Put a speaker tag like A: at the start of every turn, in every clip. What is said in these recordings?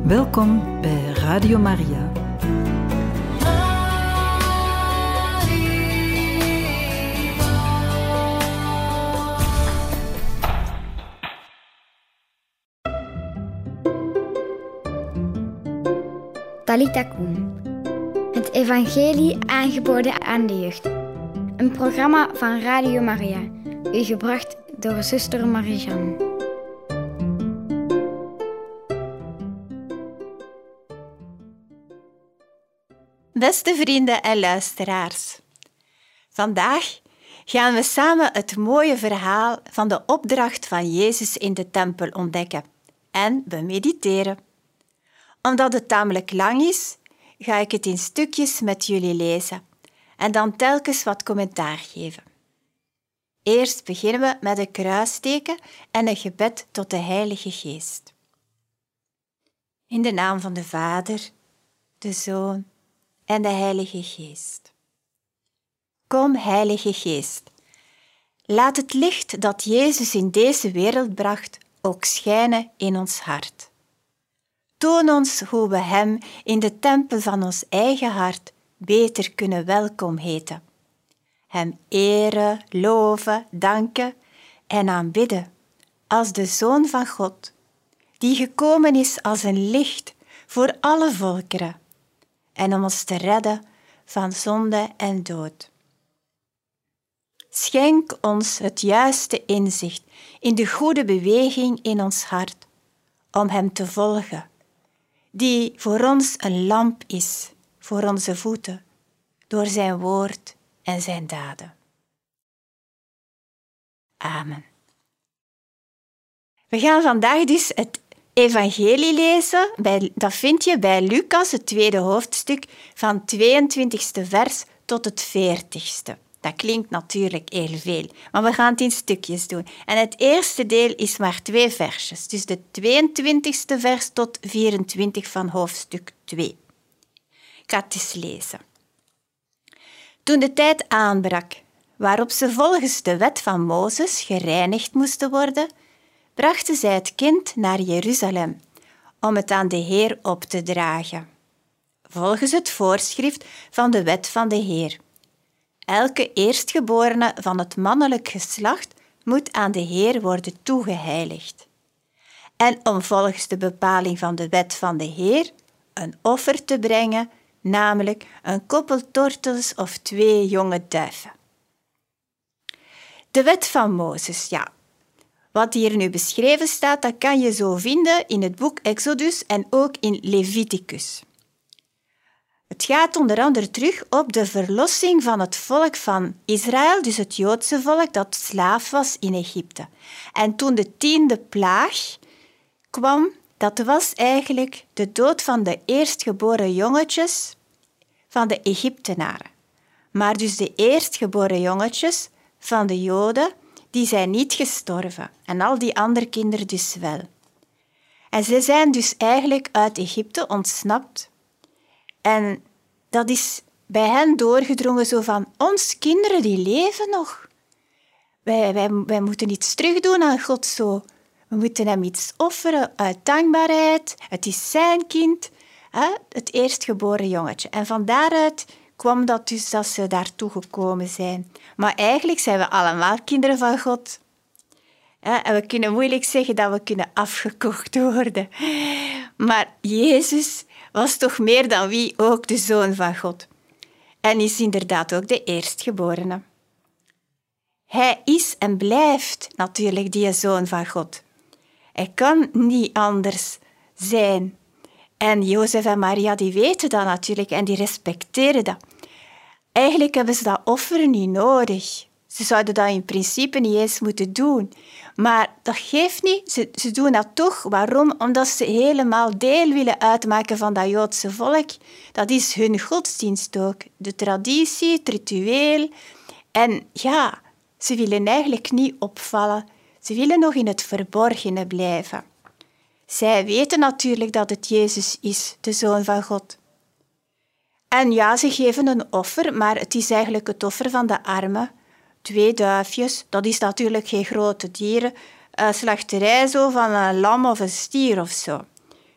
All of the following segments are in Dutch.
A: Welkom bij Radio Maria.
B: Talita Kum. Het evangelie aangeboden aan de jeugd. Een programma van Radio Maria. U gebracht door zuster Marie-Jeanne.
C: Beste vrienden en luisteraars. Vandaag gaan we samen het mooie verhaal van de opdracht van Jezus in de tempel ontdekken en bemediteren. Omdat het tamelijk lang is, ga ik het in stukjes met jullie lezen en dan telkens wat commentaar geven. Eerst beginnen we met een kruisteken en een gebed tot de Heilige Geest. In de naam van de Vader, de Zoon en de Heilige Geest. Kom, Heilige Geest, laat het licht dat Jezus in deze wereld bracht ook schijnen in ons hart. Toon ons hoe we Hem in de tempel van ons eigen hart beter kunnen welkom heten. Hem eren, loven, danken en aanbidden als de Zoon van God, die gekomen is als een licht voor alle volkeren en om ons te redden van zonde en dood. Schenk ons het juiste inzicht in de goede beweging in ons hart, om Hem te volgen, die voor ons een lamp is voor onze voeten, door Zijn woord en Zijn daden. Amen. We gaan vandaag dus het evangelie lezen. Dat vind je bij Lucas, het tweede hoofdstuk, van 22e vers tot het 40ste. Dat klinkt natuurlijk heel veel, maar we gaan het in stukjes doen. En het eerste deel is maar 2 versjes, dus de 22e vers tot 24 van hoofdstuk 2. Ik ga het eens lezen. Toen de tijd aanbrak, waarop ze volgens de wet van Mozes gereinigd moesten worden, brachten zij het kind naar Jeruzalem om het aan de Heer op te dragen, volgens het voorschrift van de wet van de Heer. Elke eerstgeborene van het mannelijk geslacht moet aan de Heer worden toegeheiligd. En om volgens de bepaling van de wet van de Heer een offer te brengen, namelijk een koppel tortels of 2 jonge duiven. De wet van Mozes, ja. Wat hier nu beschreven staat, dat kan je zo vinden in het boek Exodus en ook in Leviticus. Het gaat onder andere terug op de verlossing van het volk van Israël, dus het Joodse volk dat slaaf was in Egypte. En toen de 10e plaag kwam, dat was eigenlijk de dood van de eerstgeboren jongetjes van de Egyptenaren. Maar dus de eerstgeboren jongetjes van de Joden, die zijn niet gestorven. En al die andere kinderen dus wel. En ze zijn dus eigenlijk uit Egypte ontsnapt. En dat is bij hen doorgedrongen zo van, ons kinderen die leven nog. Wij moeten iets terugdoen aan God zo. We moeten hem iets offeren uit dankbaarheid. Het is zijn kind, het eerstgeboren jongetje. En van daaruit kwam dat dus dat ze daartoe gekomen zijn. Maar eigenlijk zijn we allemaal kinderen van God. En we kunnen moeilijk zeggen dat we kunnen afgekocht worden. Maar Jezus was toch meer dan wie ook de Zoon van God. En is inderdaad ook de eerstgeborene. Hij is en blijft natuurlijk die Zoon van God. Hij kan niet anders zijn. En Jozef en Maria die weten dat natuurlijk en die respecteren dat. Eigenlijk hebben ze dat offer niet nodig. Ze zouden dat in principe niet eens moeten doen. Maar dat geeft niet. Ze doen dat toch. Waarom? Omdat ze helemaal deel willen uitmaken van dat Joodse volk. Dat is hun godsdienst ook. De traditie, het ritueel. En ja, ze willen eigenlijk niet opvallen. Ze willen nog in het verborgene blijven. Zij weten natuurlijk dat het Jezus is, de Zoon van God. En ja, ze geven een offer, maar het is eigenlijk het offer van de armen. 2 duifjes, dat is natuurlijk geen grote dieren. Slachterij zo van een lam of een stier of zo.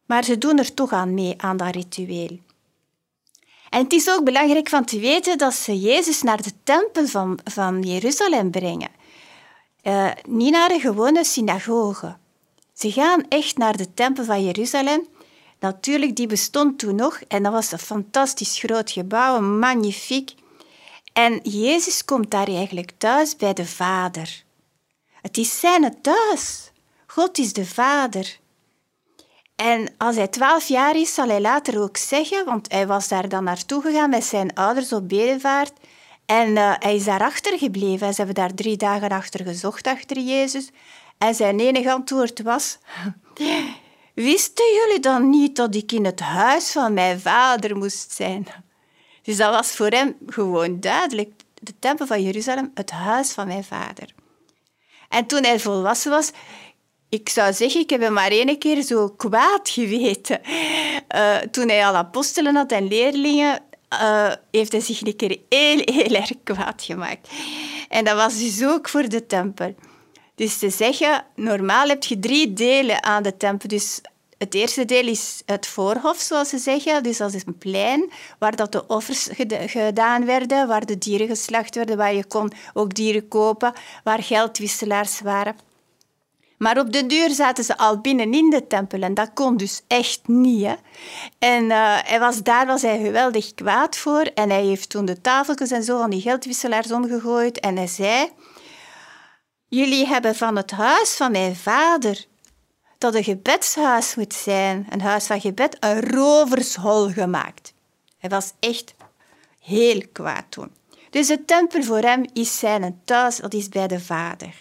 C: Maar ze doen er toch aan mee, aan dat ritueel. En het is ook belangrijk van te weten dat ze Jezus naar de tempel van Jeruzalem brengen. Niet naar een gewone synagoge. Ze gaan echt naar de tempel van Jeruzalem. Natuurlijk, die bestond toen nog en dat was een fantastisch groot gebouw, magnifiek. En Jezus komt daar eigenlijk thuis bij de Vader. Het is zijn thuis. God is de Vader. En als hij 12 jaar is, zal hij later ook zeggen, want hij was daar dan naartoe gegaan met zijn ouders op bedevaart. En hij is daar achtergebleven. Ze hebben daar 3 dagen achter gezocht, achter Jezus. En zijn enige antwoord was... Wisten jullie dan niet dat ik in het huis van mijn vader moest zijn? Dus dat was voor hem gewoon duidelijk. De tempel van Jeruzalem, het huis van mijn vader. En toen hij volwassen was... Ik zou zeggen, ik heb hem maar 1 keer zo kwaad geweten. Toen hij al apostelen had en leerlingen, heeft hij zich een keer heel erg kwaad gemaakt. En dat was dus ook voor de tempel. Dus te zeggen, normaal heb je 3 delen aan de tempel. Dus het eerste deel is het voorhof, zoals ze zeggen. Dus dat is een plein waar dat de offers gedaan werden, waar de dieren geslacht werden, waar je kon ook dieren kopen, waar geldwisselaars waren. Maar op de deur zaten ze al binnen in de tempel en dat kon dus echt niet. Hè? En daar was hij geweldig kwaad voor en hij heeft toen de tafeltjes en zo van die geldwisselaars omgegooid en hij zei... Jullie hebben van het huis van mijn vader, dat een gebedshuis moet zijn, een huis van gebed, een rovershol gemaakt. Hij was echt heel kwaad toen. Dus de tempel voor hem is zijn thuis, dat is bij de Vader.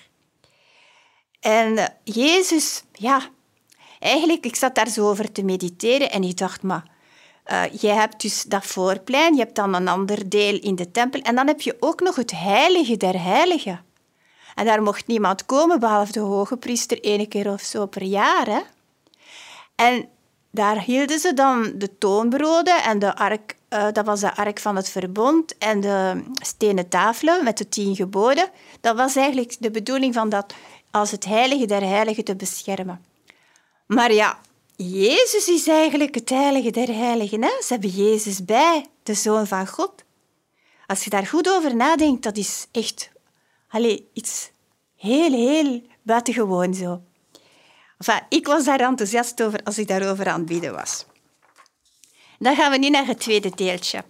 C: En Jezus, eigenlijk, ik zat daar zo over te mediteren en ik dacht, maar jij hebt dus dat voorplein, je hebt dan een ander deel in de tempel en dan heb je ook nog het heilige der heiligen. En daar mocht niemand komen, behalve de hoge priester 1 keer of zo per jaar. Hè? En daar hielden ze dan de toonbroden en de ark, dat was de ark van het verbond en de stenen tafelen met de 10 geboden. Dat was eigenlijk de bedoeling van dat als het heilige der heiligen te beschermen. Maar ja, Jezus is eigenlijk het heilige der heiligen. Hè? Ze hebben Jezus bij, de Zoon van God. Als je daar goed over nadenkt, dat is echt iets heel buitengewoon zo. Enfin, ik was daar enthousiast over als ik daarover aan het bidden was. Dan gaan we nu naar het tweede deeltje,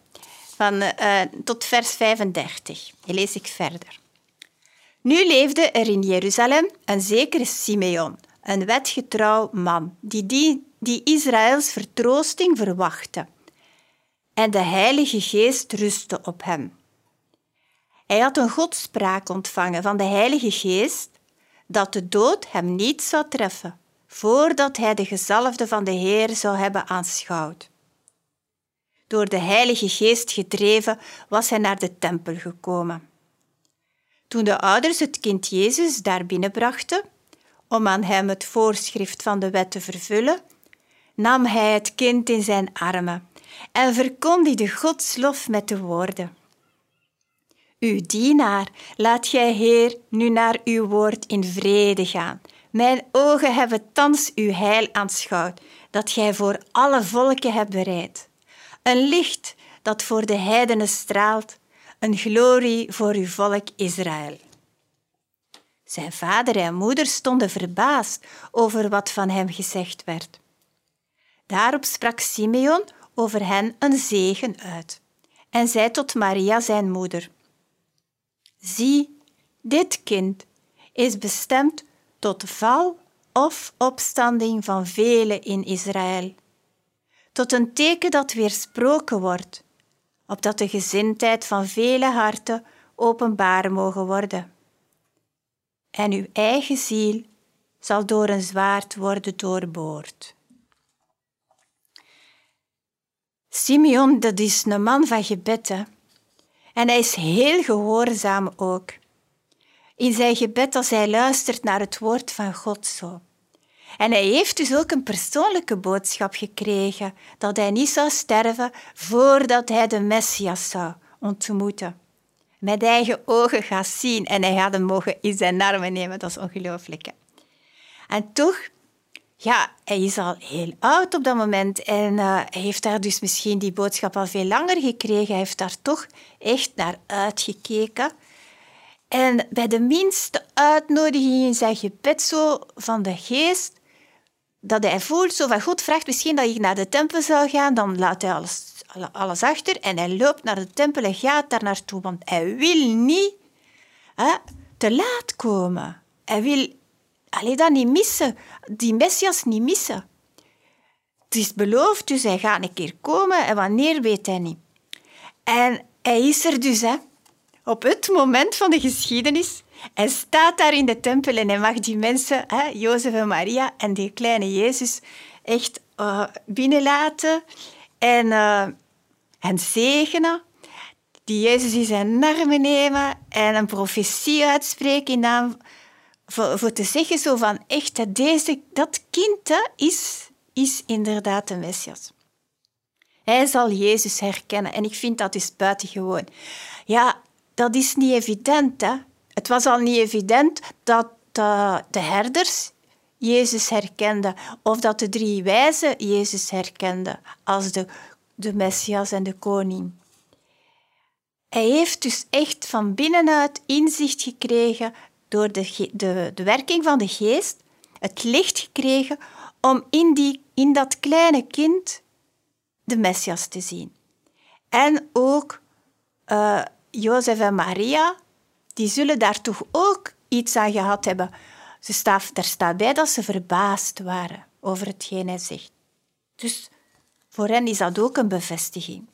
C: tot vers 35. Die lees ik verder. Nu leefde er in Jeruzalem een zekere Simeon, een wetgetrouw man, die Israëls vertroosting verwachtte. En de Heilige Geest rustte op hem. Hij had een godspraak ontvangen van de Heilige Geest dat de dood hem niet zou treffen, voordat hij de gezalfde van de Heer zou hebben aanschouwd. Door de Heilige Geest gedreven was hij naar de tempel gekomen. Toen de ouders het kind Jezus daar binnenbrachten, om aan hem het voorschrift van de wet te vervullen, nam hij het kind in zijn armen en verkondigde Gods lof met de woorden. Uw dienaar, laat gij, Heer, nu naar uw woord in vrede gaan. Mijn ogen hebben thans uw heil aanschouwd, dat gij voor alle volken hebt bereid. Een licht dat voor de heidenen straalt, een glorie voor uw volk Israël. Zijn vader en moeder stonden verbaasd over wat van hem gezegd werd. Daarop sprak Simeon over hen een zegen uit en zei tot Maria, zijn moeder: Zie, dit kind is bestemd tot val of opstanding van velen in Israël, tot een teken dat weersproken wordt, opdat de gezindheid van vele harten openbaar mogen worden. En uw eigen ziel zal door een zwaard worden doorboord. Simeon, dat is een man van gebed, hè? En hij is heel gehoorzaam ook. In zijn gebed als hij luistert naar het woord van God zo. En hij heeft dus ook een persoonlijke boodschap gekregen dat hij niet zou sterven voordat hij de Messias zou ontmoeten. Met eigen ogen gaat zien en hij gaat hem mogen in zijn armen nemen. Dat is ongelooflijk. Hè? En toch ja, hij is al heel oud op dat moment en hij heeft daar dus misschien die boodschap al veel langer gekregen. Hij heeft daar toch echt naar uitgekeken. En bij de minste uitnodiging in zijn gebed zo van de geest, dat hij voelt, zo van God vraagt misschien dat ik naar de tempel zou gaan, dan laat hij alles achter en hij loopt naar de tempel en gaat daar naartoe, want hij wil niet te laat komen. Hij wil dat niet missen, die Messias niet missen. Het is beloofd, dus hij gaat een keer komen en wanneer weet hij niet. En hij is er dus, op het moment van de geschiedenis. Hij staat daar in de tempel en hij mag die mensen, Jozef en Maria en die kleine Jezus, echt binnenlaten en zegenen. Die Jezus in zijn armen nemen en een profetie uitspreken in naam voor te zeggen zo van echt, dat kind is inderdaad de Messias. Hij zal Jezus herkennen en ik vind dat dus buitengewoon. Ja, dat is niet evident, hè. Het was al niet evident dat de herders Jezus herkenden of dat de 3 wijzen Jezus herkenden als de Messias en de koning. Hij heeft dus echt van binnenuit inzicht gekregen door de werking van de geest, het licht gekregen om in dat kleine kind de Messias te zien. En ook Jozef en Maria, die zullen daar toch ook iets aan gehad hebben. Daar staat bij dat ze verbaasd waren over hetgeen hij zegt. Dus voor hen is dat ook een bevestiging.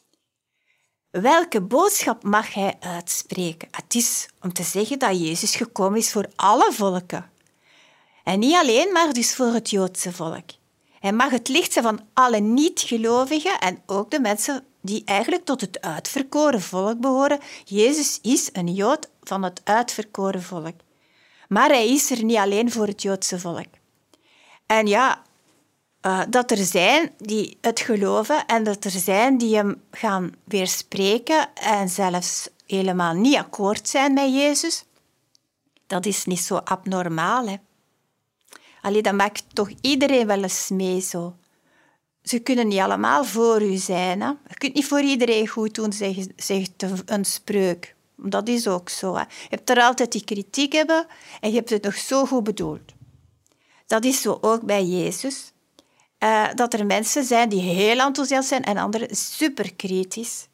C: Welke boodschap mag hij uitspreken? Het is om te zeggen dat Jezus gekomen is voor alle volken. En niet alleen, maar dus voor het Joodse volk. Hij mag het licht zijn van alle niet-gelovigen en ook de mensen die eigenlijk tot het uitverkoren volk behoren. Jezus is een Jood van het uitverkoren volk. Maar hij is er niet alleen voor het Joodse volk. En ja, dat er zijn die het geloven en dat er zijn die hem gaan weerspreken en zelfs helemaal niet akkoord zijn met Jezus, dat is niet zo abnormaal, hè. Dat maakt toch iedereen wel eens mee zo. Ze kunnen niet allemaal voor u zijn. Hè? Je kunt niet voor iedereen goed doen, zegt een spreuk. Dat is ook zo. Hè? Je hebt er altijd die kritiek hebben en je hebt het nog zo goed bedoeld. Dat is zo ook bij Jezus. Dat er mensen zijn die heel enthousiast zijn en anderen superkritisch.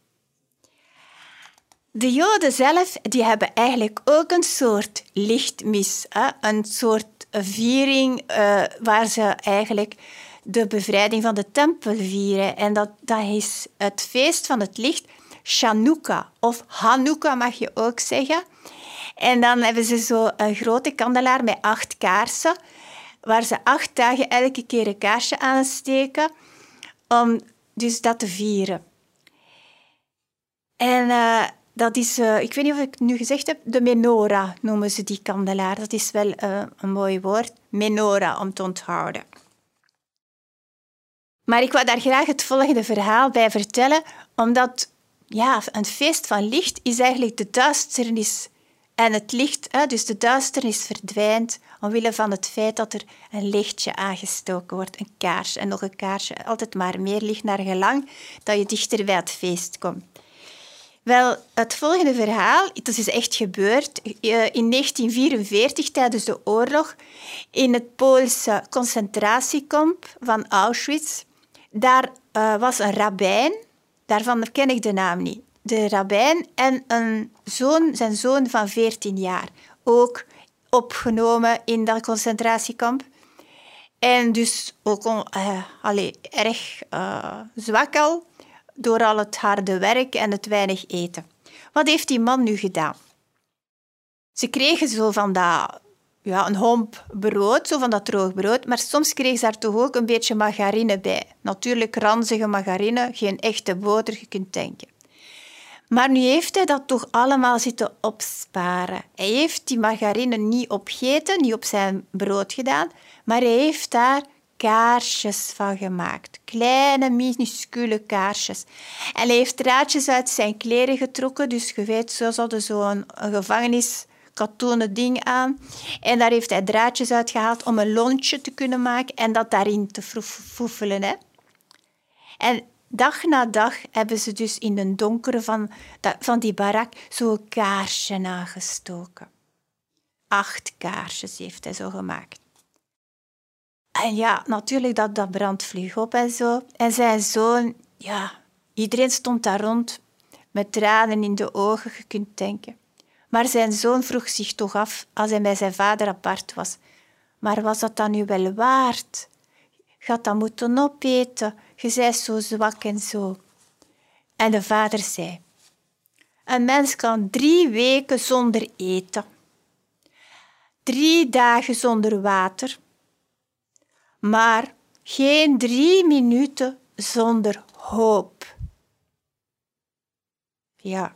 C: De Joden zelf die hebben eigenlijk ook een soort lichtmis. Een soort viering waar ze eigenlijk de bevrijding van de tempel vieren. En dat is het feest van het licht, Chanukka. Of Hanukka mag je ook zeggen. En dan hebben ze zo een grote kandelaar met 8 kaarsen, waar ze 8 dagen elke keer een kaarsje aansteken om dus dat te vieren. En dat is, ik weet niet of ik het nu gezegd heb, de menorah noemen ze die kandelaar. Dat is wel een mooi woord, menorah, om te onthouden. Maar ik wou daar graag het volgende verhaal bij vertellen, omdat een feest van licht is eigenlijk de duisternis en het licht, dus de duisternis verdwijnt omwille van het feit dat er een lichtje aangestoken wordt, een kaars en nog een kaarsje, altijd maar meer licht naar gelang dat je dichter bij het feest komt. Wel, het volgende verhaal, dat is echt gebeurd in 1944 tijdens de oorlog in het Poolse concentratiekamp van Auschwitz. Daar was een rabbijn, daarvan ken ik de naam niet. De rabbijn en zijn zoon van 14 jaar, ook opgenomen in dat concentratiekamp. En dus ook erg zwak al, door al het harde werk en het weinig eten. Wat heeft die man nu gedaan? Ze kregen zo van dat, een homp brood, zo van dat droog brood, maar soms kregen ze daar toch ook een beetje margarine bij. Natuurlijk ranzige margarine, geen echte boter, je kunt denken. Maar nu heeft hij dat toch allemaal zitten opsparen. Hij heeft die margarine niet opgegeten, niet op zijn brood gedaan, maar hij heeft daar kaarsjes van gemaakt. Kleine, minuscule kaarsjes. En hij heeft draadjes uit zijn kleren getrokken. Dus je weet, zo zouden zo'n gevangenis katoenen ding aan. En daar heeft hij draadjes uitgehaald om een lontje te kunnen maken en dat daarin te foefelen. Hè. En dag na dag hebben ze dus in het donkere van die barak zo'n kaarsje aangestoken. 8 kaarsjes heeft hij zo gemaakt. En ja, natuurlijk, dat brandt vlug op en zo. En zijn zoon, ja, iedereen stond daar rond met tranen in de ogen, je kunt denken. Maar zijn zoon vroeg zich toch af, als hij bij zijn vader apart was. Maar was dat dan nu wel waard? Je had dat moeten opeten, je bent zo zwak en zo. En de vader zei, een mens kan 3 weken zonder eten, 3 dagen zonder water, maar geen 3 minuten zonder hoop. Ja,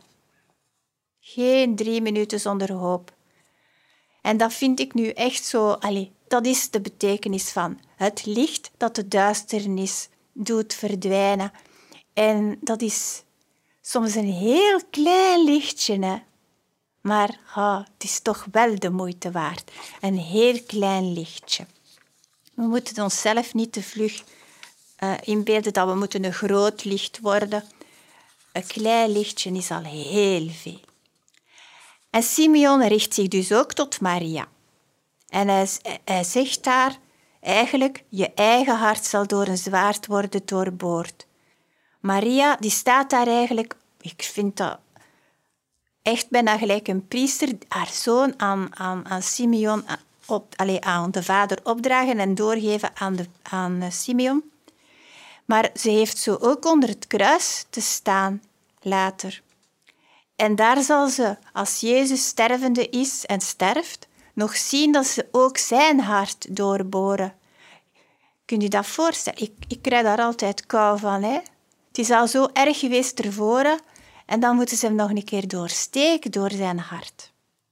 C: geen 3 minuten zonder hoop. En dat vind ik nu echt zo, dat is de betekenis van het licht dat de duisternis doet verdwijnen. En dat is soms een heel klein lichtje, hè. Maar het is toch wel de moeite waard. Een heel klein lichtje. We moeten onszelf niet te vlug inbeelden dat we moeten een groot licht worden. Een klein lichtje is al heel veel. En Simeon richt zich dus ook tot Maria. En hij zegt daar, eigenlijk, je eigen hart zal door een zwaard worden doorboord. Maria, die staat daar eigenlijk, ik vind dat echt bijna gelijk een priester, haar zoon aan Simeon, aan de vader opdragen en doorgeven aan Simeon. Maar ze heeft zo ook onder het kruis te staan later. En daar zal ze, als Jezus stervende is en sterft, nog zien dat ze ook zijn hart doorboren. Kun je dat voorstellen? Ik krijg daar altijd kou van. Hè? Het is al zo erg geweest ervoor en dan moeten ze hem nog een keer doorsteken door zijn hart.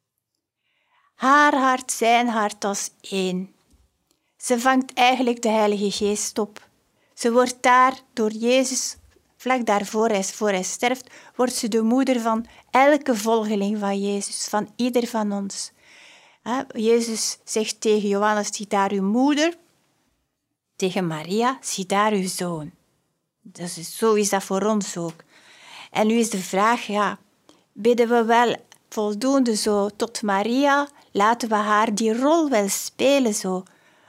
C: Haar hart, zijn hart als één. Ze vangt eigenlijk de Heilige Geest op. Ze wordt daar door Jezus, vlak daarvoor, voor hij sterft, wordt ze de moeder van elke volgeling van Jezus, van ieder van ons. Jezus zegt tegen Johannes, zie daar uw moeder. Tegen Maria, zie daar uw zoon. Dus zo is dat voor ons ook. En nu is de vraag, bidden we wel voldoende zo tot Maria? Laten we haar die rol wel spelen zo?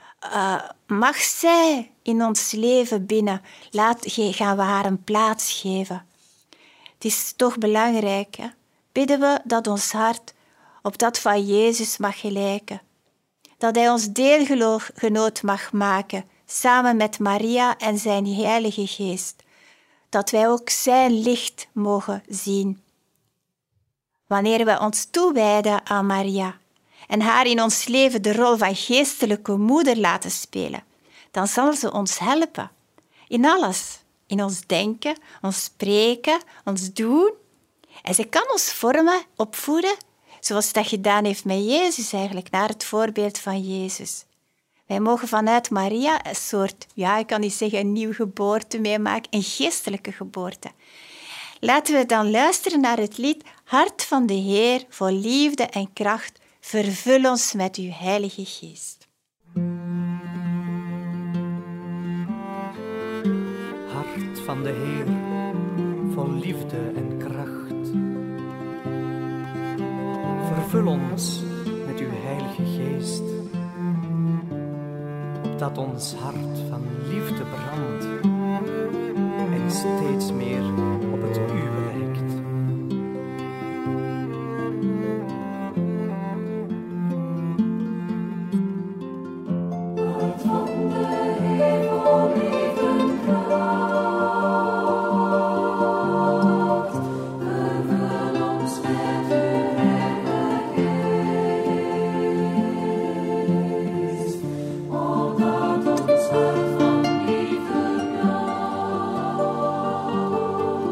C: Mag zij in ons leven binnen? Gaan we haar een plaats geven? Het is toch belangrijk, hè? Bidden we dat ons hart op dat van Jezus mag gelijken. Dat hij ons deelgenoot mag maken, samen met Maria en zijn Heilige Geest. Dat wij ook zijn licht mogen zien. Wanneer we ons toewijden aan Maria en haar in ons leven de rol van geestelijke moeder laten spelen, dan zal ze ons helpen. In alles. In ons denken, ons spreken, ons doen. En ze kan ons vormen, opvoeden, zoals dat gedaan heeft met Jezus eigenlijk, naar het voorbeeld van Jezus. Wij mogen vanuit Maria een soort, ik kan niet zeggen een nieuwe geboorte meemaken, een geestelijke geboorte. Laten we dan luisteren naar het lied Hart van de Heer, vol liefde en kracht, vervul ons met uw Heilige Geest.
D: Hart van de Heer, vol liefde en kracht, vervul ons met uw Heilige Geest, opdat ons hart van liefde brandt en steeds meer op het uwe lijkt.
E: Hart van de Heer, vol liefde en kracht, vervul ons met uw Heilige Geest, opdat ons hart van liefde brandt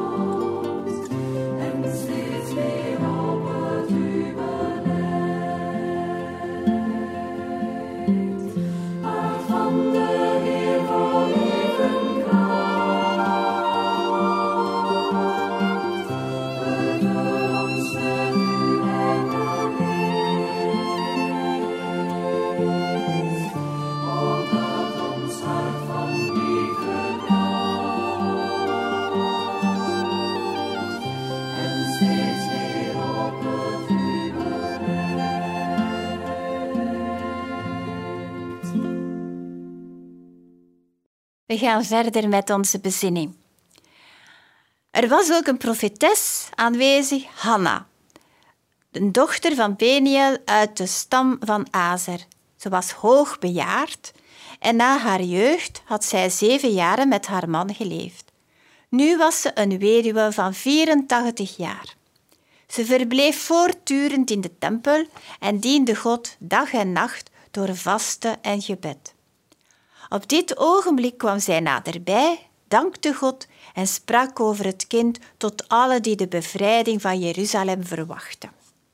C: We gaan verder met onze bezinning. Er was ook een profetes aanwezig, Hanna, een dochter van Peniel uit de stam van Azer. Ze was hoogbejaard en na haar jeugd had zij 7 jaren met haar man geleefd. Nu was ze een weduwe van 84 jaar. Ze verbleef voortdurend in de tempel en diende God dag en nacht door vasten en gebed. Op dit ogenblik kwam zij naderbij, dankte God en sprak over het kind tot allen die de bevrijding van Jeruzalem verwachten.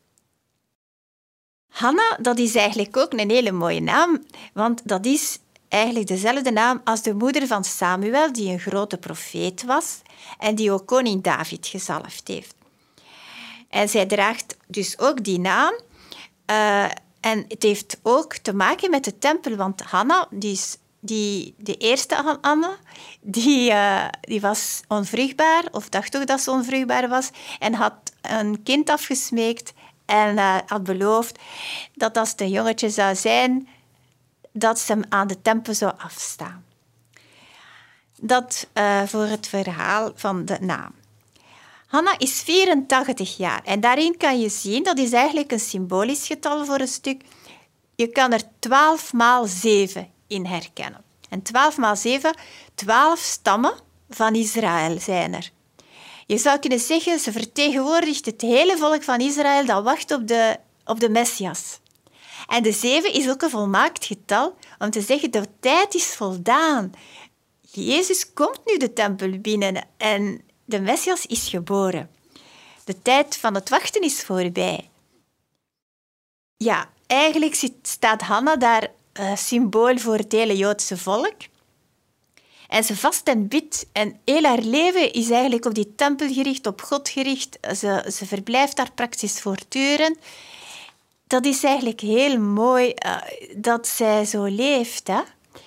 C: Hanna, dat is eigenlijk ook een hele mooie naam, want dat is eigenlijk dezelfde naam als de moeder van Samuel, die een grote profeet was en die ook koning David gezalfd heeft. En zij draagt dus ook die naam. En het heeft ook te maken met de tempel, want Hanna, de eerste Hanna, die was onvruchtbaar, of dacht ook dat ze onvruchtbaar was, en had een kind afgesmeekt en had beloofd dat als het een jongetje zou zijn, dat ze hem aan de tempel zou afstaan. Dat voor het verhaal van de naam. Hanna is 84 jaar en daarin kan je zien, dat is eigenlijk een symbolisch getal voor een stuk. Je kan er 12 maal 7 in herkennen. En 12 maal 7, 12 stammen van Israël zijn er. Je zou kunnen zeggen, ze vertegenwoordigt het hele volk van Israël dat wacht op de Messias. En de 7 is ook een volmaakt getal om te zeggen, de tijd is voldaan. Jezus komt nu de tempel binnen en de Messias is geboren. De tijd van het wachten is voorbij. Ja, eigenlijk staat Hanna daar symbool voor het hele Joodse volk. En ze vast en bidt. En heel haar leven is eigenlijk op die tempel gericht, op God gericht. Ze verblijft daar praktisch voortdurend. Dat is eigenlijk heel mooi dat zij zo leeft. Hè?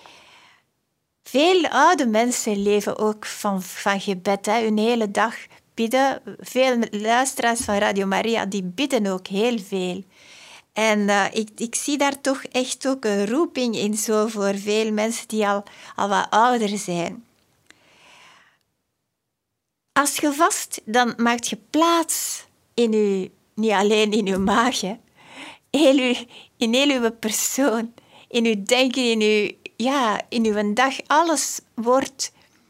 C: Veel oude mensen leven ook van gebed. Hè? Hun hele dag bidden. Veel luisteraars van Radio Maria die bidden ook heel veel. En ik zie daar toch echt ook een roeping in zo voor veel mensen die al wat ouder zijn. Als je vast, dan maak je plaats niet alleen in je maag, hè. In heel uw persoon, in uw denken, in uw dag. Alles wordt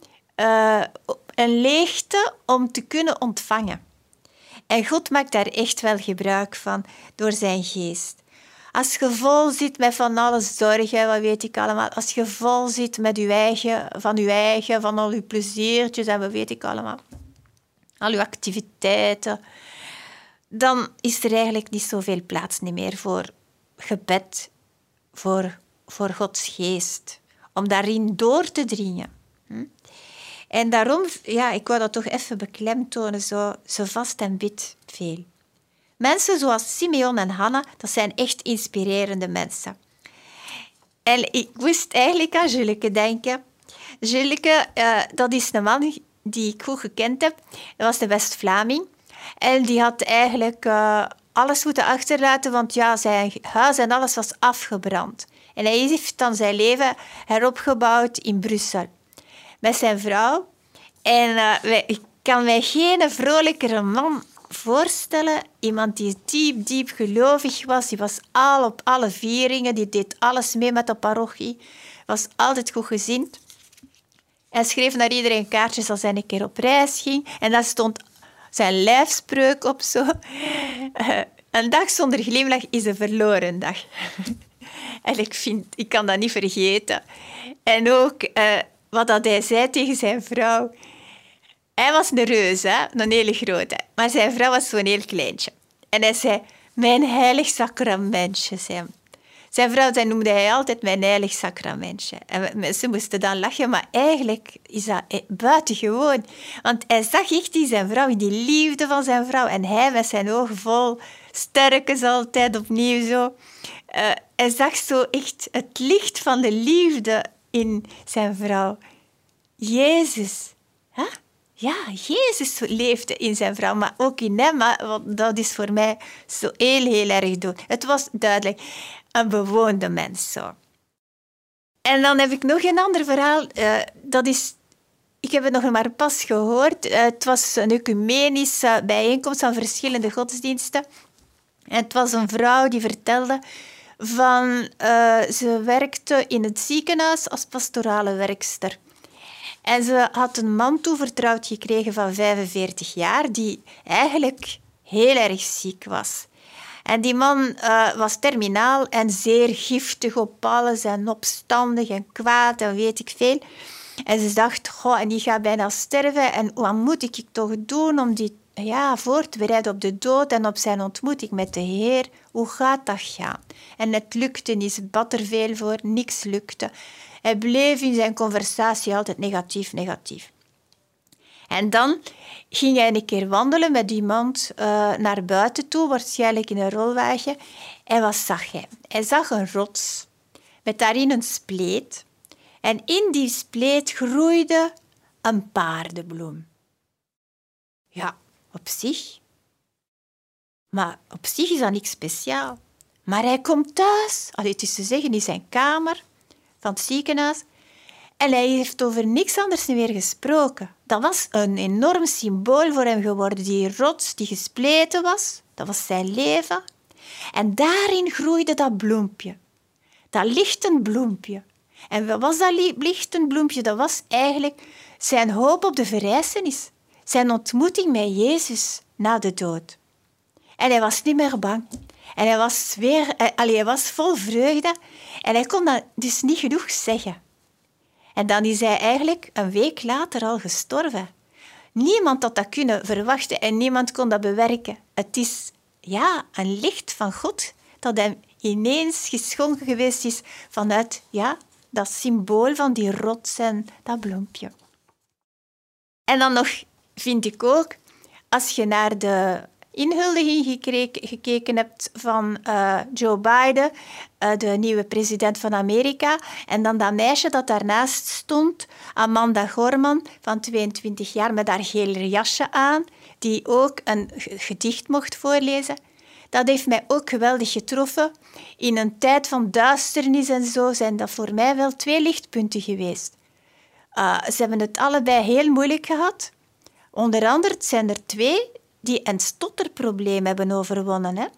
C: een leegte om te kunnen ontvangen. En God maakt daar echt wel gebruik van door zijn geest. Als je vol zit met van alles zorgen, wat weet ik allemaal. Als je vol zit met je eigen, van al je pleziertjes en wat weet ik allemaal. Al je activiteiten. Dan is er eigenlijk niet zoveel plaats meer voor gebed, voor Gods geest. Om daarin door te dringen. En daarom, ik wou dat toch even beklemtonen, zo vast en bidt veel. Mensen zoals Simeon en Hanna, dat zijn echt inspirerende mensen. En ik moest eigenlijk aan Juleke denken. Juleke, dat is een man die ik goed gekend heb. Dat was de West-Vlaming. En die had eigenlijk alles moeten achterlaten, want zijn huis en alles was afgebrand. En hij heeft dan zijn leven heropgebouwd in Brussel. Met zijn vrouw. En ik kan mij geen vrolijkere man voorstellen. Iemand die diep gelovig was. Die was al op alle vieringen. Die deed alles mee met de parochie. Was altijd goed gezind. Hij schreef naar iedereen kaartjes als hij een keer op reis ging. En daar stond zijn lijfspreuk op zo. Een dag zonder glimlach is een verloren dag. En ik kan dat niet vergeten. En ook wat dat hij zei tegen zijn vrouw. Hij was een reus, hè? Een hele grote. Maar zijn vrouw was zo'n heel kleintje. En hij zei, mijn heilig sacramentje, zei hem. Zijn vrouw noemde hij altijd mijn heilig sacramentje. En mensen moesten dan lachen, maar eigenlijk is dat buitengewoon. Want hij zag echt in zijn vrouw, in die liefde van zijn vrouw. En hij met zijn ogen vol sterkens altijd opnieuw zo. Hij zag zo echt het licht van de liefde in zijn vrouw. Jezus. Huh? Ja, Jezus leefde in zijn vrouw, maar ook in hem. Want dat is voor mij zo heel erg dood. Het was duidelijk een bewoonde mens. Zo. En dan heb ik nog een ander verhaal. Ik heb het nog maar pas gehoord. Het was een ecumenische bijeenkomst van verschillende godsdiensten. En het was een vrouw die vertelde ze werkte in het ziekenhuis als pastorale werkster. En ze had een man toevertrouwd gekregen van 45 jaar, die eigenlijk heel erg ziek was. En die man was terminaal en zeer giftig op alles en opstandig en kwaad en weet ik veel. En ze dacht, en die gaat bijna sterven en wat moet ik toch doen om die voor te bereiden op de dood en op zijn ontmoeting met de Heer? Hoe gaat dat gaan? En het lukte niet, ze bad er veel voor, niks lukte. Hij bleef in zijn conversatie altijd negatief. En dan ging hij een keer wandelen met iemand naar buiten toe, waarschijnlijk in een rolwagen. En wat zag hij? Hij zag een rots met daarin een spleet. En in die spleet groeide een paardenbloem. Ja, op zich. Maar op zich is dat niks speciaal. Maar hij komt thuis, het is te zeggen in zijn kamer van het ziekenhuis, en hij heeft over niks anders meer gesproken. Dat was een enorm symbool voor hem geworden. Die rots die gespleten was, dat was zijn leven. En daarin groeide dat bloempje. Dat lichtend bloempje. En wat was dat lichtend bloempje? Dat was eigenlijk zijn hoop op de verrijzenis. Zijn ontmoeting met Jezus na de dood. En hij was niet meer bang. En hij was vol vreugde. En hij kon dat dus niet genoeg zeggen. En dan is hij eigenlijk een week later al gestorven. Niemand had dat kunnen verwachten en niemand kon dat bewerken. Het is een licht van God dat hem ineens geschonken geweest is vanuit dat symbool van die rots en dat bloempje. En dan nog vind ik ook, als je naar de inhuldiging gekeken hebt van Joe Biden, de nieuwe president van Amerika, en dan dat meisje dat daarnaast stond, Amanda Gorman, van 22 jaar, met haar gele jasje aan, die ook een gedicht mocht voorlezen. Dat heeft mij ook geweldig getroffen. In een tijd van duisternis en zo zijn dat voor mij wel 2 lichtpunten geweest. Ze hebben het allebei heel moeilijk gehad. Onder andere zijn er 2 die een stotterprobleem hebben overwonnen. Hè?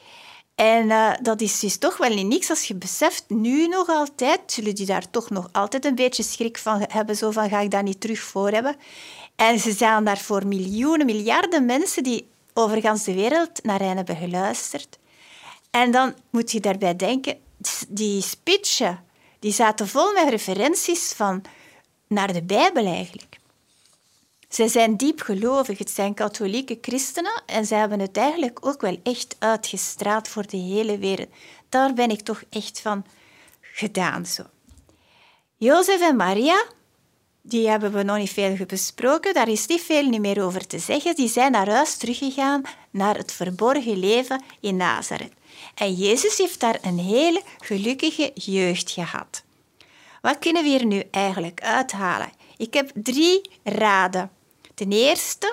C: En dat is dus toch wel niet niks als je beseft, nu nog altijd, zullen die daar toch nog altijd een beetje schrik van hebben, zo van, ga ik dat niet terug voor hebben? En ze zijn daar voor miljoenen, miljarden mensen die over gans de wereld naar hen hebben geluisterd. En dan moet je daarbij denken, die speechen, die zaten vol met referenties naar de Bijbel eigenlijk. Zij zijn diep gelovig, het zijn katholieke christenen en zij hebben het eigenlijk ook wel echt uitgestraald voor de hele wereld. Daar ben ik toch echt van gedaan. Zo. Jozef en Maria, die hebben we nog niet veel besproken, daar is niet veel meer over te zeggen. Die zijn naar huis teruggegaan, naar het verborgen leven in Nazareth. En Jezus heeft daar een hele gelukkige jeugd gehad. Wat kunnen we hier nu eigenlijk uithalen? Ik heb 3 raden. Ten eerste,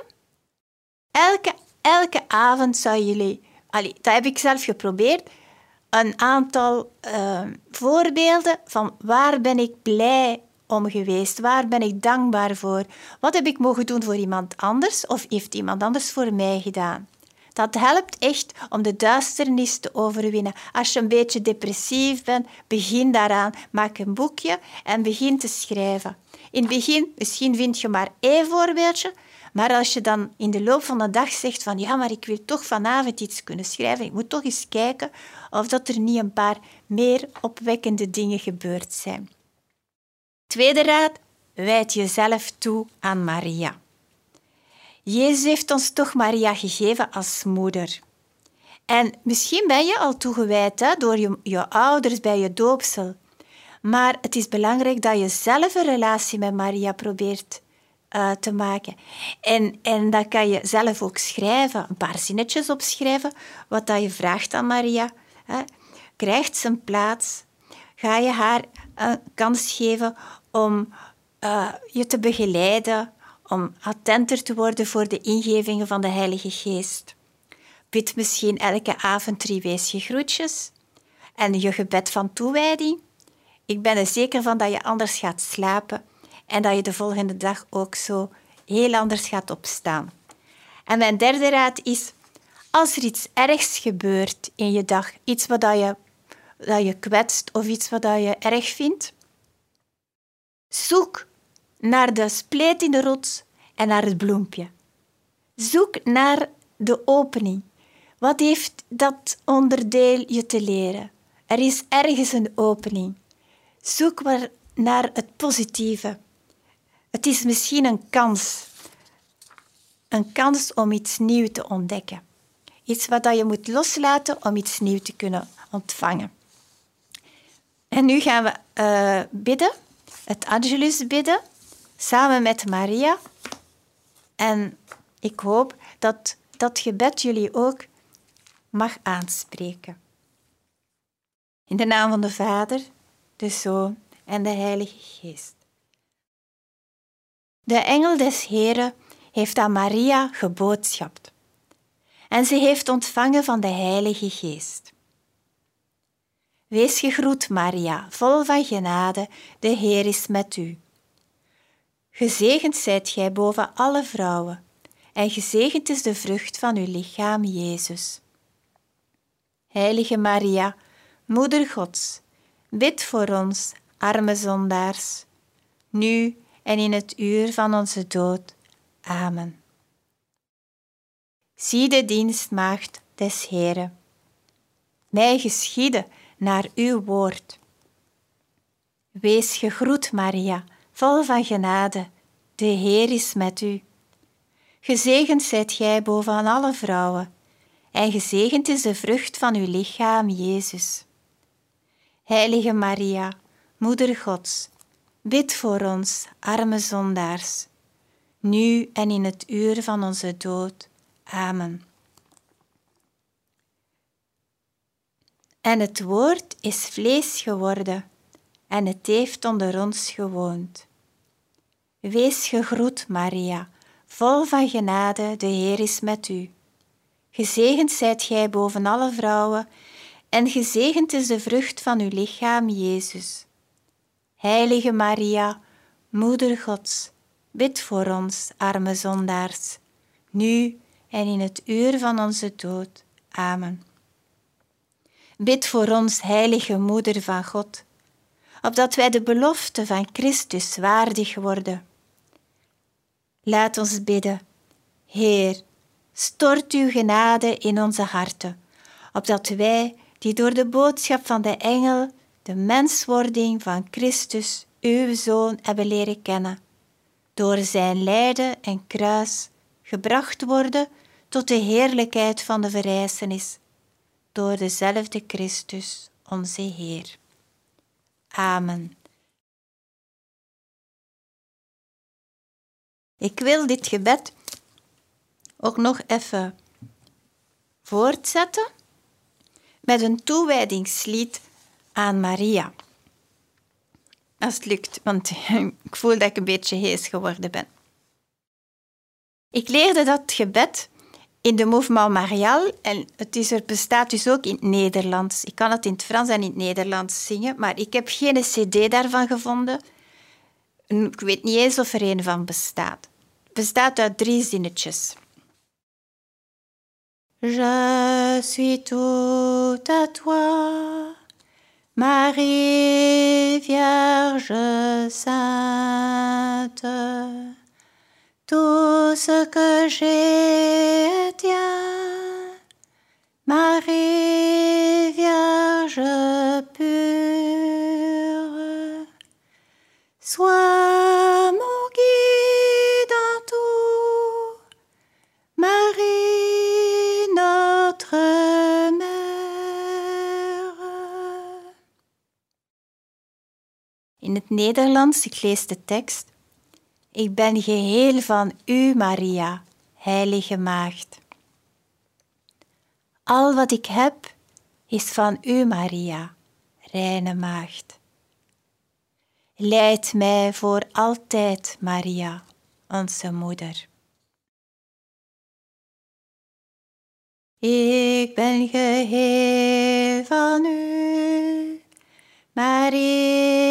C: elke avond zou jullie... dat heb ik zelf geprobeerd. Een aantal voorbeelden van waar ben ik blij om geweest? Waar ben ik dankbaar voor? Wat heb ik mogen doen voor iemand anders? Of heeft iemand anders voor mij gedaan? Dat helpt echt om de duisternis te overwinnen. Als je een beetje depressief bent, begin daaraan. Maak een boekje en begin te schrijven. In het begin, misschien vind je maar 1 voorbeeldje, maar als je dan in de loop van de dag zegt van maar ik wil toch vanavond iets kunnen schrijven, ik moet toch eens kijken of dat er niet een paar meer opwekkende dingen gebeurd zijn. Tweede raad, wijd jezelf toe aan Maria. Jezus heeft ons toch Maria gegeven als moeder. En misschien ben je al toegewijd door je ouders bij je doopsel. Maar het is belangrijk dat je zelf een relatie met Maria probeert te maken. En dat kan je zelf ook schrijven, een paar zinnetjes opschrijven, wat dat je vraagt aan Maria. Krijgt ze een plaats? Ga je haar een kans geven om je te begeleiden, om attenter te worden voor de ingevingen van de Heilige Geest? Bid misschien elke avond 3 weesje groetjes en je gebed van toewijding. Ik ben er zeker van dat je anders gaat slapen en dat je de volgende dag ook zo heel anders gaat opstaan. En mijn derde raad is, als er iets ergs gebeurt in je dag, iets wat je kwetst of iets wat je erg vindt, zoek naar de spleet in de rots en naar het bloempje. Zoek naar de opening. Wat heeft dat onderdeel je te leren? Er is ergens een opening. Zoek maar naar het positieve. Het is misschien een kans. Een kans om iets nieuws te ontdekken. Iets wat je moet loslaten om iets nieuws te kunnen ontvangen. En nu gaan we bidden, het Angelus bidden, samen met Maria. En ik hoop dat dat gebed jullie ook mag aanspreken. In de naam van de Vader, de Zoon en de Heilige Geest. De engel des Heren heeft aan Maria geboodschapt. En ze heeft ontvangen van de Heilige Geest. Wees gegroet, Maria, vol van genade, de Heer is met u. Gezegend zijt gij boven alle vrouwen, en gezegend is de vrucht van uw lichaam, Jezus. Heilige Maria, Moeder Gods, bid voor ons, arme zondaars, nu en in het uur van onze dood. Amen. Zie de dienstmaagd des Heren. Mij geschiede naar uw woord. Wees gegroet, Maria, vol van genade, de Heer is met u. Gezegend zijt gij boven alle vrouwen, en gezegend is de vrucht van uw lichaam, Jezus. Heilige Maria, Moeder Gods, bid voor ons, arme zondaars, nu en in het uur van onze dood. Amen. En het woord is vlees geworden en het heeft onder ons gewoond. Wees gegroet, Maria, vol van genade, de Heer is met u. Gezegend zijt gij boven alle vrouwen en gezegend is de vrucht van uw lichaam, Jezus. Heilige Maria, Moeder Gods, bid voor ons, arme zondaars, nu en in het uur van onze dood. Amen. Bid voor ons, heilige Moeder van God, opdat wij de belofte van Christus waardig worden. Laat ons bidden. Heer, stort uw genade in onze harten, opdat wij, die door de boodschap van de engel de menswording van Christus, uw Zoon, hebben leren kennen, door zijn lijden en kruis gebracht worden tot de heerlijkheid van de verrijzenis, door dezelfde Christus, onze Heer. Amen. Ik wil dit gebed ook nog even voortzetten met een toewijdingslied aan Maria. Als het lukt, want ik voel dat ik een beetje hees geworden ben. Ik leerde dat gebed in de Mouvement Marial en bestaat dus ook in het Nederlands. Ik kan het in het Frans en in het Nederlands zingen, maar ik heb geen cd daarvan gevonden. Ik weet niet eens of er een van bestaat. Het bestaat uit 3 zinnetjes. Je suis tout à toi, Marie Vierge Sainte. Tout ce que j'ai est tien, Marie Vierge pure. Sois mon guide en tout, Marie notre mère. In het Nederlands, ik lees de tekst. Ik ben geheel van u, Maria, heilige maagd. Al wat ik heb, is van u, Maria, reine maagd. Leid mij voor altijd, Maria, onze moeder. Ik ben geheel van u, Maria.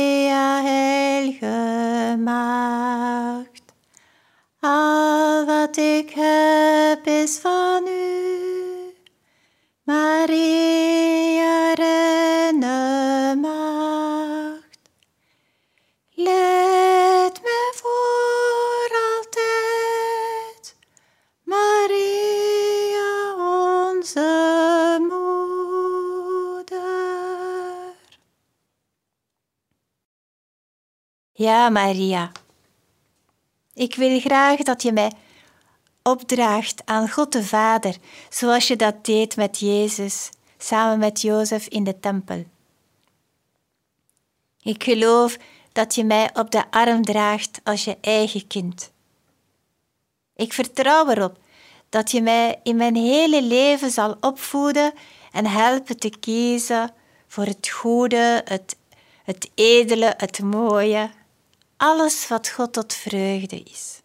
C: is van u. Maria, reine maagd, leid mij voor altijd. Maria, onze moeder. Ja, Maria, ik wil graag dat je mij opdraagt aan God de Vader, zoals je dat deed met Jezus, samen met Jozef in de tempel. Ik geloof dat je mij op de arm draagt als je eigen kind. Ik vertrouw erop dat je mij in mijn hele leven zal opvoeden en helpen te kiezen voor het goede, het edele, het mooie, alles wat God tot vreugde is.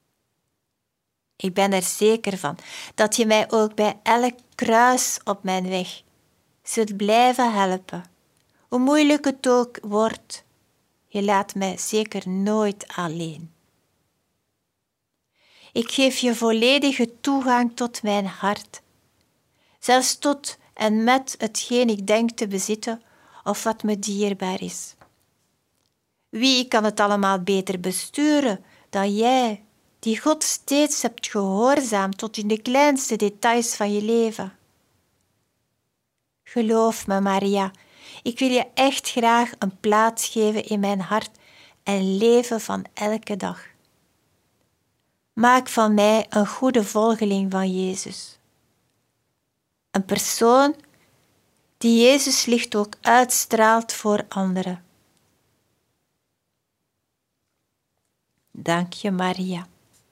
C: Ik ben er zeker van dat je mij ook bij elk kruis op mijn weg zult blijven helpen. Hoe moeilijk het ook wordt, je laat mij zeker nooit alleen. Ik geef je volledige toegang tot mijn hart, zelfs tot en met hetgeen ik denk te bezitten of wat me dierbaar is. Wie kan het allemaal beter besturen dan jij, die God steeds hebt gehoorzaamd tot in de kleinste details van je leven? Geloof me, Maria, ik wil je echt graag een plaats geven in mijn hart en leven van elke dag. Maak van mij een goede volgeling van Jezus. Een persoon die Jezus licht ook uitstraalt voor anderen. Dank je, Maria.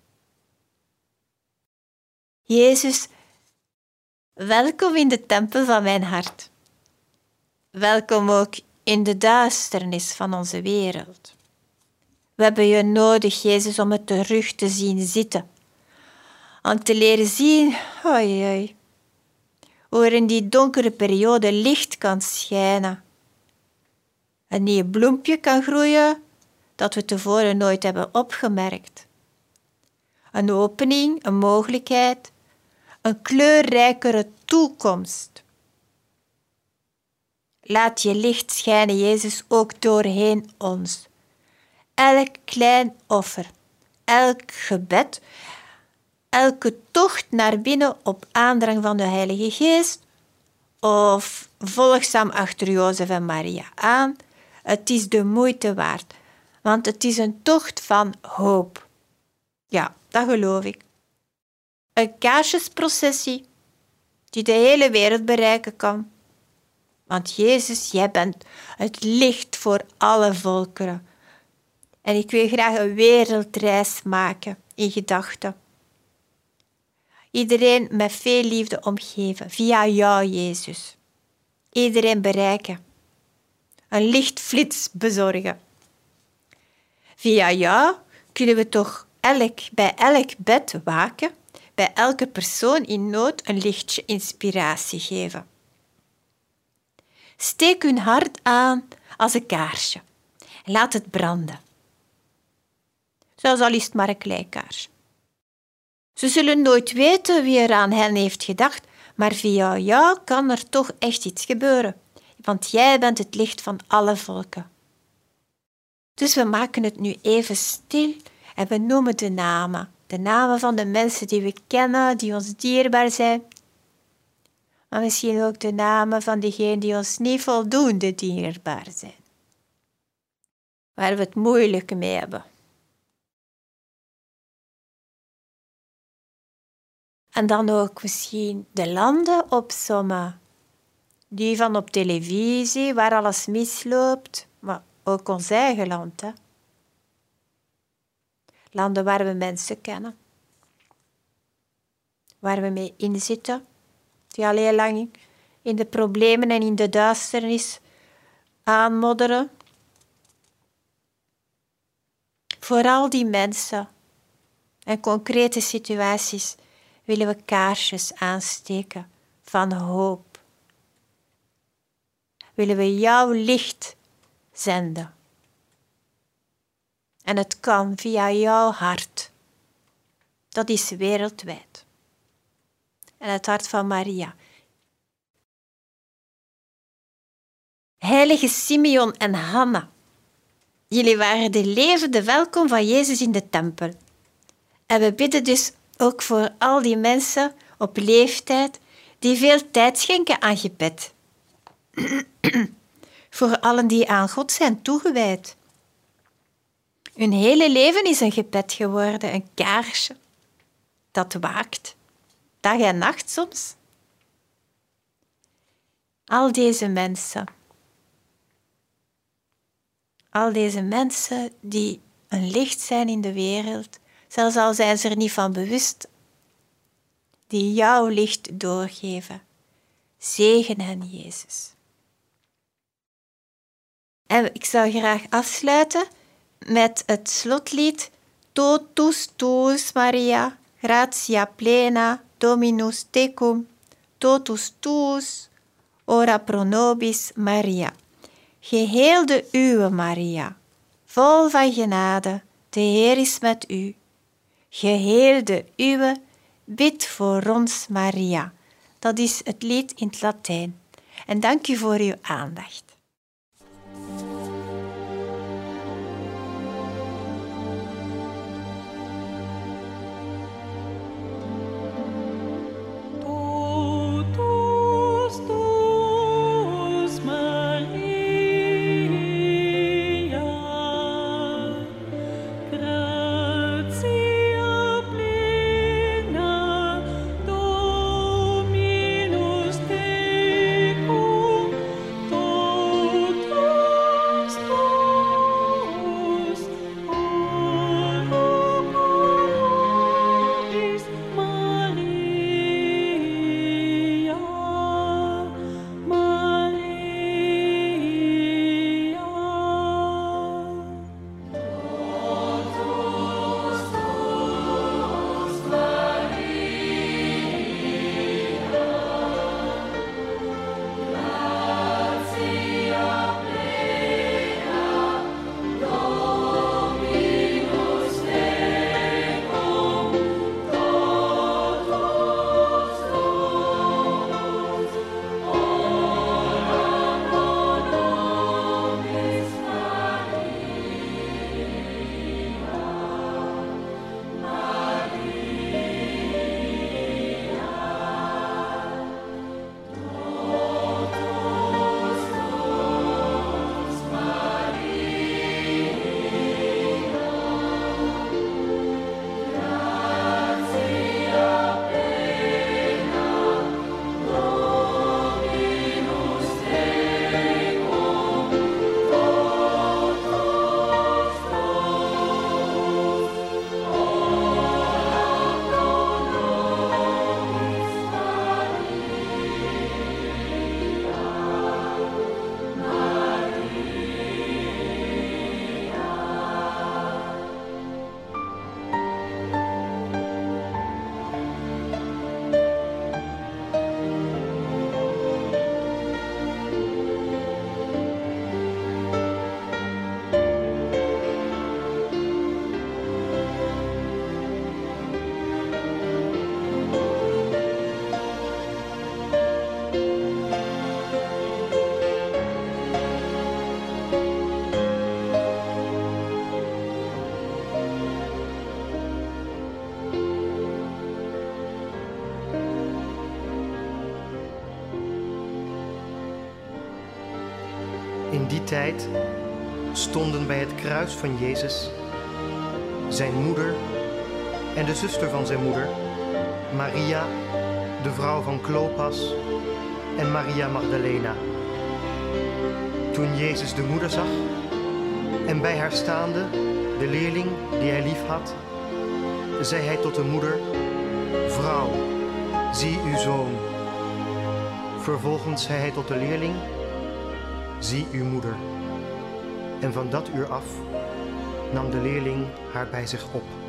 C: Jezus, welkom in de tempel van mijn hart. Welkom ook in de duisternis van onze wereld. We hebben je nodig, Jezus, om het terug te zien zitten. Om te leren zien, hoe er in die donkere periode licht kan schijnen. Een nieuw bloempje kan groeien dat we tevoren nooit hebben opgemerkt. Een opening, een mogelijkheid, een kleurrijkere toekomst. Laat je licht schijnen, Jezus, ook doorheen ons. Elk klein offer, elk gebed, elke tocht naar binnen op aandrang van de Heilige Geest of volgzaam achter Jozef en Maria aan, het is de moeite waard, want het is een tocht van hoop. Ja, dat geloof ik. Een kaarsjesprocessie die de hele wereld bereiken kan. Want Jezus, jij bent het licht voor alle volkeren. En ik wil graag een wereldreis maken in gedachten. Iedereen met veel liefde omgeven, via jou, Jezus. Iedereen bereiken. Een lichtflits bezorgen. Via jou kunnen we toch bij elk bed waken, bij elke persoon in nood een lichtje inspiratie geven. Steek hun hart aan als een kaarsje en laat het branden. Zelfs al is het maar een klein kaarsje. Ze zullen nooit weten wie er aan hen heeft gedacht, maar via jou kan er toch echt iets gebeuren, want jij bent het licht van alle volken. Dus we maken het nu even stil en we noemen de namen van de mensen die we kennen, die ons dierbaar zijn. Maar misschien ook de namen van diegenen die ons niet voldoende dierbaar zijn. Waar we het moeilijk mee hebben. En dan ook misschien de landen opsommen. Die van op televisie, waar alles misloopt. Maar ook ons eigen land, hè. Landen waar we mensen kennen. Waar we mee inzitten. Die al heel lang in de problemen en in de duisternis aanmodderen. Voor al die mensen en concrete situaties willen we kaarsjes aansteken van hoop. Willen we jouw licht zenden. En het kan via jouw hart. Dat is wereldwijd. en het hart van Maria. Heilige Simeon en Hanna, jullie waren de levende welkom van Jezus in de tempel. En we bidden dus ook voor al die mensen op leeftijd die veel tijd schenken aan gebed. Voor allen die aan God zijn toegewijd. Hun hele leven is een gebed geworden, een kaarsje dat waakt, dag en nacht soms. Al deze mensen die een licht zijn in de wereld, zelfs al zijn ze er niet van bewust, die jouw licht doorgeven. Zegen hen, Jezus. En ik zou graag afsluiten met het slotlied Totus tuus Maria, gratia plena, Dominus tecum, totus tuus, ora pro nobis Maria. Geheel de uwe, Maria, vol van genade, de Heer is met u. Geheel de uwe, bid voor ons, Maria. Dat is het lied in het Latijn. En dank u voor uw aandacht.
D: In die tijd stonden bij het kruis van Jezus zijn moeder en de zuster van zijn moeder, Maria, de vrouw van Klopas, en Maria Magdalena. Toen Jezus de moeder zag en bij haar staande de leerling die hij lief had, zei hij tot de moeder: Vrouw, zie uw zoon. Vervolgens zei hij tot de leerling: Zie uw moeder. En van dat uur af nam de leerling haar bij zich op.